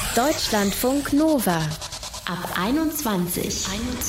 Deutschlandfunk Nova. Ab 21.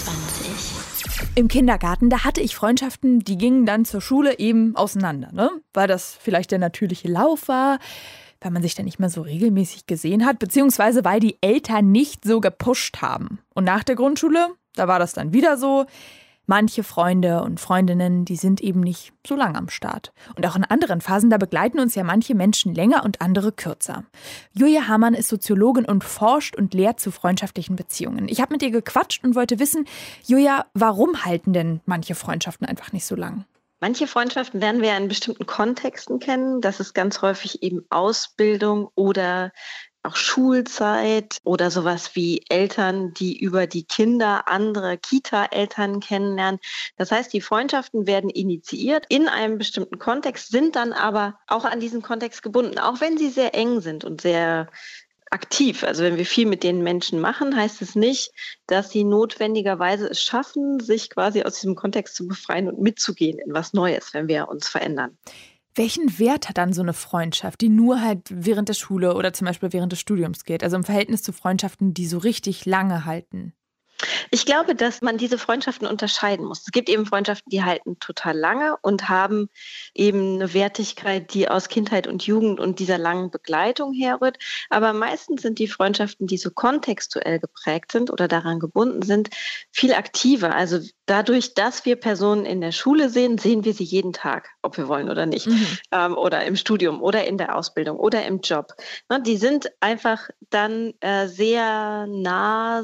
Im Kindergarten, da hatte ich Freundschaften, die gingen dann zur Schule eben auseinander, ne? Weil das vielleicht der natürliche Lauf war, weil man sich dann nicht mehr so regelmäßig gesehen hat, beziehungsweise weil die Eltern nicht so gepusht haben. Und nach der Grundschule, da war das dann wieder so. Manche Freunde und Freundinnen, die sind eben nicht so lang am Start. Und auch in anderen Phasen, da begleiten uns ja manche Menschen länger und andere kürzer. Julia Hamann ist Soziologin und forscht und lehrt zu freundschaftlichen Beziehungen. Ich habe mit ihr gequatscht und wollte wissen, Julia, warum halten denn manche Freundschaften einfach nicht so lang? Manche Freundschaften lernen wir in bestimmten Kontexten kennen. Das ist ganz häufig eben Ausbildung oder auch Schulzeit oder sowas wie Eltern, die über die Kinder andere Kita-Eltern kennenlernen. Das heißt, die Freundschaften werden initiiert in einem bestimmten Kontext, sind dann aber auch an diesen Kontext gebunden, auch wenn sie sehr eng sind und sehr aktiv. Also wenn wir viel mit den Menschen machen, heißt es nicht, dass sie notwendigerweise es schaffen, sich quasi aus diesem Kontext zu befreien und mitzugehen in was Neues, wenn wir uns verändern. Welchen Wert hat dann so eine Freundschaft, die nur halt während der Schule oder zum Beispiel während des Studiums geht? Also im Verhältnis zu Freundschaften, die so richtig lange halten? Ich glaube, dass man diese Freundschaften unterscheiden muss. Es gibt eben Freundschaften, die halten total lange und haben eben eine Wertigkeit, die aus Kindheit und Jugend und dieser langen Begleitung herrührt. Aber meistens sind die Freundschaften, die so kontextuell geprägt sind oder daran gebunden sind, viel aktiver. Also dadurch, dass wir Personen in der Schule sehen, sehen wir sie jeden Tag, ob wir wollen oder nicht. Oder im Studium oder in der Ausbildung oder im Job. Die sind einfach dann sehr nah,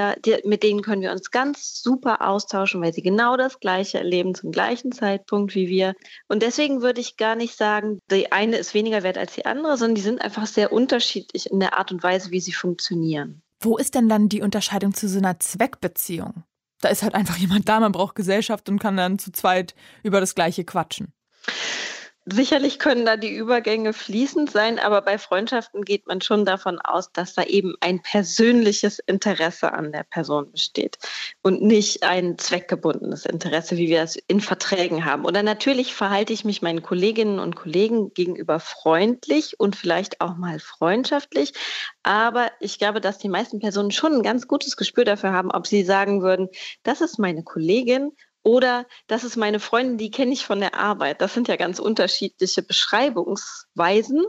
mit denen können wir uns ganz super austauschen, weil sie genau das Gleiche erleben zum gleichen Zeitpunkt wie wir. Und deswegen würde ich gar nicht sagen, die eine ist weniger wert als die andere, sondern die sind einfach sehr unterschiedlich in der Art und Weise, wie sie funktionieren. Wo ist denn dann die Unterscheidung zu so einer Zweckbeziehung? Da ist halt einfach jemand da, man braucht Gesellschaft und kann dann zu zweit über das Gleiche quatschen. Sicherlich können da die Übergänge fließend sein, aber bei Freundschaften geht man schon davon aus, dass da eben ein persönliches Interesse an der Person besteht und nicht ein zweckgebundenes Interesse, wie wir es in Verträgen haben. Oder natürlich verhalte ich mich meinen Kolleginnen und Kollegen gegenüber freundlich und vielleicht auch mal freundschaftlich, aber ich glaube, dass die meisten Personen schon ein ganz gutes Gespür dafür haben, ob sie sagen würden, das ist meine Kollegin, oder das ist meine Freundin, die kenne ich von der Arbeit. Das sind ja ganz unterschiedliche Beschreibungsweisen.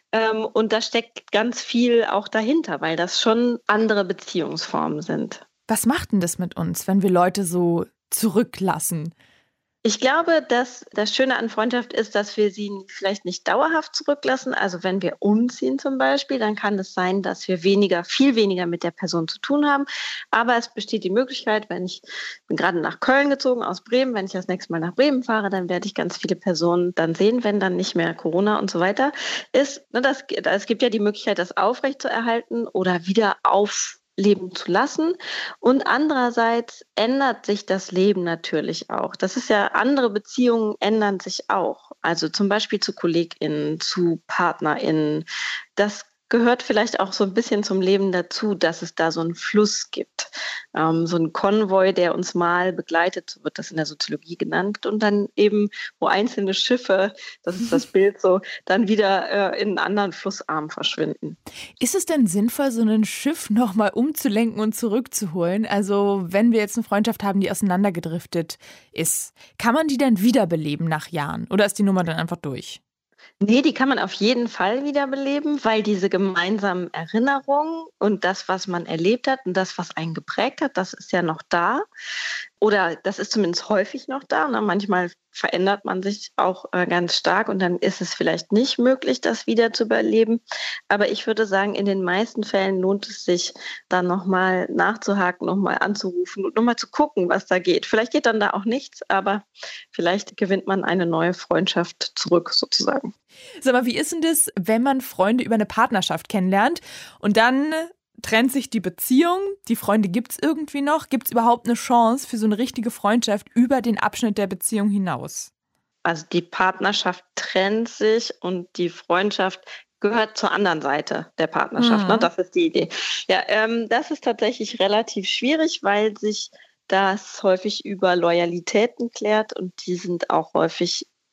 Und da steckt ganz viel auch dahinter, weil das schon andere Beziehungsformen sind. Was macht denn das mit uns, wenn wir Leute so zurücklassen? Ich glaube, dass das Schöne an Freundschaft ist, dass wir sie vielleicht nicht dauerhaft zurücklassen. Also wenn wir umziehen zum Beispiel, dann kann es sein, dass wir viel weniger mit der Person zu tun haben. Aber es besteht die Möglichkeit, ich bin gerade nach Köln gezogen aus Bremen, wenn ich das nächste Mal nach Bremen fahre, dann werde ich ganz viele Personen dann sehen, wenn dann nicht mehr Corona und so weiter ist. Es gibt ja die Möglichkeit, das aufrechtzuerhalten oder wieder leben zu lassen. Und andererseits ändert sich das Leben natürlich auch. Das ist ja, andere Beziehungen ändern sich auch. Also zum Beispiel zu KollegInnen, zu PartnerInnen. Das gehört vielleicht auch so ein bisschen zum Leben dazu, dass es da so einen Fluss gibt. So ein Konvoi, der uns mal begleitet, so wird das in der Soziologie genannt. Und dann eben, wo einzelne Schiffe, das ist das Bild so, dann wieder in einen anderen Flussarm verschwinden. Ist es denn sinnvoll, so ein Schiff nochmal umzulenken und zurückzuholen? Also wenn wir jetzt eine Freundschaft haben, die auseinandergedriftet ist, kann man die dann wiederbeleben nach Jahren? Oder ist die Nummer dann einfach durch? Nee, die kann man auf jeden Fall wiederbeleben, weil diese gemeinsamen Erinnerungen und das, was man erlebt hat und das, was einen geprägt hat, das ist ja noch da. Oder das ist zumindest häufig noch da. Ne? Manchmal verändert man sich auch ganz stark und dann ist es vielleicht nicht möglich, das wieder zu überleben. Aber ich würde sagen, in den meisten Fällen lohnt es sich, dann nochmal nachzuhaken, nochmal anzurufen und nochmal zu gucken, was da geht. Vielleicht geht dann da auch nichts, aber vielleicht gewinnt man eine neue Freundschaft zurück sozusagen. Sag mal, wie ist denn das, wenn man Freunde über eine Partnerschaft kennenlernt und dann trennt sich die Beziehung, die Freunde gibt's irgendwie noch? Gibt's überhaupt eine Chance für so eine richtige Freundschaft über den Abschnitt der Beziehung hinaus? Also die Partnerschaft trennt sich und die Freundschaft gehört zur anderen Seite der Partnerschaft. Ne? Das ist die Idee. Ja, das ist tatsächlich relativ schwierig, weil sich das häufig über Loyalitäten klärt und die sind auch häufig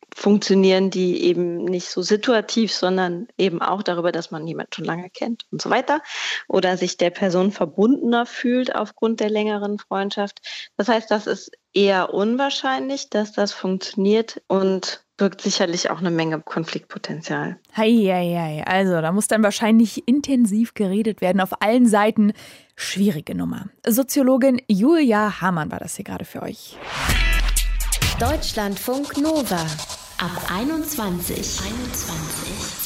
funktionieren die eben nicht so situativ, sondern eben auch darüber, dass man jemanden schon lange kennt und so weiter oder sich der Person verbundener fühlt aufgrund der längeren Freundschaft. Das heißt, das ist eher unwahrscheinlich, dass das funktioniert und birgt sicherlich auch eine Menge Konfliktpotenzial. Hei, also da muss dann wahrscheinlich intensiv geredet werden auf allen Seiten. Schwierige Nummer. Soziologin Julia Hamann war das hier gerade für euch. Deutschlandfunk Nova ab 21.